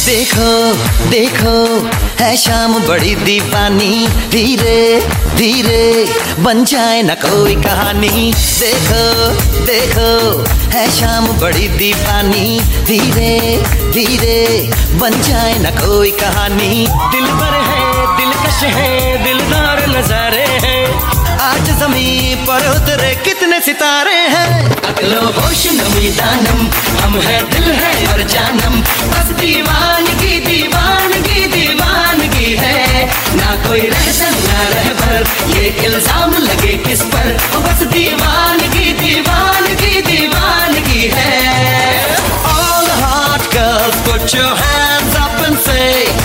देखो देखो है शाम बड़ी दीवानी, धीरे धीरे बन जाए न कोई कहानी। देखो देखो है शाम बड़ी दीवानी, धीरे धीरे बन जाए न कोई कहानी। दिल पर है दिलकश है दिलदार नजारे हैं, आज जमीन पर उतरे कितने सितारे हैं। अकलो होश नमी दानम, हम है दिल है और जानम, बस दीवानगी दीवानगी दीवानगी है। ना कोई रहसन ना रहबर, ये इल्जाम लगे किस पर, बस दीवानगी दीवानगी दीवानगी है। All the hot girls put your hands up and say